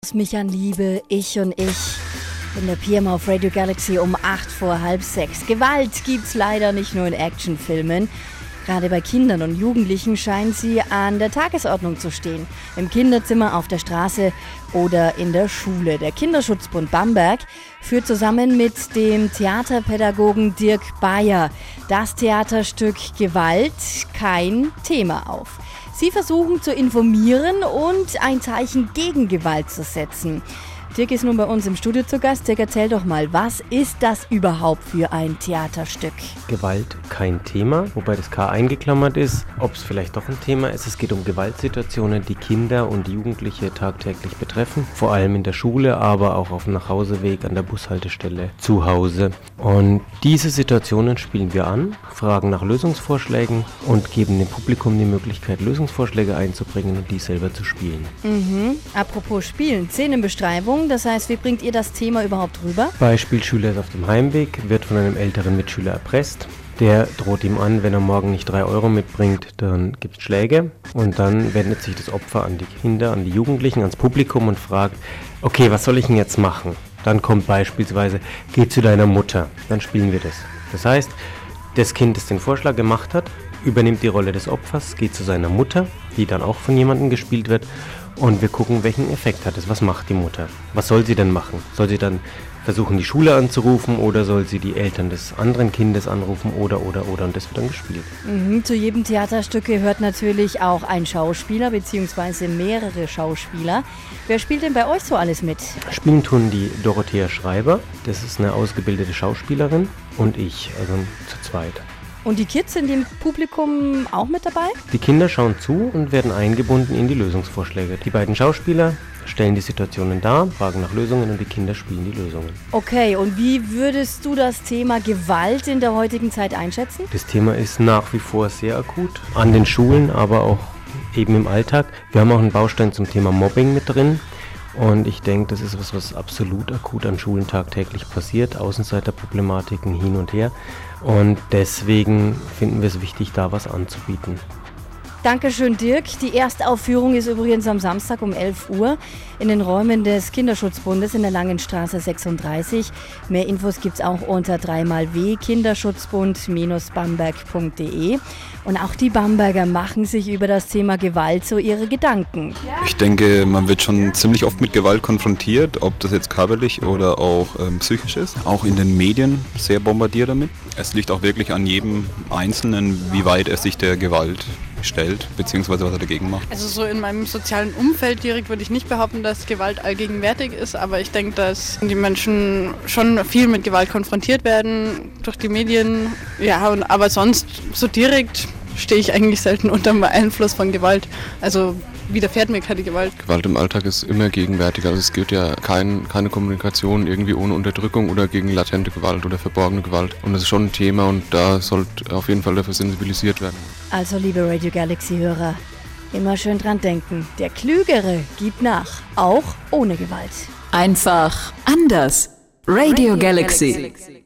Mich an Liebe, ich und ich. In der PM auf Radio Galaxy um 5:45. Gewalt gibt's leider nicht nur in Actionfilmen. Gerade bei Kindern und Jugendlichen scheint sie an der Tagesordnung zu stehen. Im Kinderzimmer, auf der Straße oder in der Schule. Der Kinderschutzbund Bamberg führt zusammen mit dem Theaterpädagogen Dirk Bayer das Theaterstück Gewalt kein Thema auf. Sie versuchen zu informieren und ein Zeichen gegen Gewalt zu setzen. Dirk ist nun bei uns im Studio zu Gast. Dirk, erzähl doch mal, was ist das überhaupt für ein Theaterstück? Gewalt kein Thema, wobei das K eingeklammert ist. Ob es vielleicht doch ein Thema ist, es geht um Gewaltsituationen, die Kinder und Jugendliche tagtäglich betreffen. Vor allem in der Schule, aber auch auf dem Nachhauseweg, an der Bushaltestelle, zu Hause. Und diese Situationen spielen wir an, fragen nach Lösungsvorschlägen und geben dem Publikum die Möglichkeit, Lösungsvorschläge einzubringen und die selber zu spielen. Apropos Spielen, Szenenbeschreibung. Das heißt, wie bringt ihr das Thema überhaupt rüber? Beispiel: Schüler ist auf dem Heimweg, wird von einem älteren Mitschüler erpresst. Der droht ihm an, wenn er morgen nicht 3 Euro mitbringt, dann gibt es Schläge. Und dann wendet sich das Opfer an die Kinder, an die Jugendlichen, ans Publikum und fragt, okay, was soll ich denn jetzt machen? Dann kommt beispielsweise, geh zu deiner Mutter. Dann spielen wir das. Das heißt, das Kind, das den Vorschlag gemacht hat, übernimmt die Rolle des Opfers, geht zu seiner Mutter, die dann auch von jemandem gespielt wird. Und wir gucken, welchen Effekt hat es. Was macht die Mutter? Was soll sie denn machen? Soll sie dann versuchen, die Schule anzurufen oder soll sie die Eltern des anderen Kindes anrufen oder und das wird dann gespielt. Zu jedem Theaterstück gehört natürlich auch ein Schauspieler bzw. mehrere Schauspieler. Wer spielt denn bei euch so alles mit? Spielen tun die Dorothea Schreiber, das ist eine ausgebildete Schauspielerin, und ich, also zu zweit. Und die Kids sind im Publikum auch mit dabei? Die Kinder schauen zu und werden eingebunden in die Lösungsvorschläge. Die beiden Schauspieler stellen die Situationen dar, fragen nach Lösungen und die Kinder spielen die Lösungen. Okay, und wie würdest du das Thema Gewalt in der heutigen Zeit einschätzen? Das Thema ist nach wie vor sehr akut, an den Schulen, aber auch eben im Alltag. Wir haben auch einen Baustein zum Thema Mobbing mit drin. Und ich denke, das ist was absolut akut an Schulen tagtäglich passiert. Außenseiterproblematiken hin und her. Und deswegen finden wir es wichtig, da was anzubieten. Dankeschön, Dirk. Die Erstaufführung ist übrigens am Samstag um 11 Uhr in den Räumen des Kinderschutzbundes in der Langenstraße 36. Mehr Infos gibt es auch unter 3xW Kinderschutzbund-bamberg.de. Und auch die Bamberger machen sich über das Thema Gewalt so ihre Gedanken. Ich denke, man wird schon ziemlich oft mit Gewalt konfrontiert, ob das jetzt körperlich oder auch psychisch ist. Auch in den Medien sehr bombardiert damit. Es liegt auch wirklich an jedem Einzelnen, wie weit er sich der Gewalt stellt, beziehungsweise was er dagegen macht. Also so in meinem sozialen Umfeld direkt würde ich nicht behaupten, dass Gewalt allgegenwärtig ist, aber ich denke, dass die Menschen schon viel mit Gewalt konfrontiert werden durch die Medien. Ja, aber sonst so direkt stehe ich eigentlich selten unter dem Einfluss von Gewalt. Also widerfährt mir keine Gewalt. Gewalt im Alltag ist immer gegenwärtig. Also es gibt ja keine Kommunikation irgendwie ohne Unterdrückung oder gegen latente Gewalt oder verborgene Gewalt. Und das ist schon ein Thema und da sollte auf jeden Fall dafür sensibilisiert werden. Also liebe Radio Galaxy-Hörer, immer schön dran denken. Der Klügere gibt nach, auch ohne Gewalt. Einfach anders. Radio Galaxy.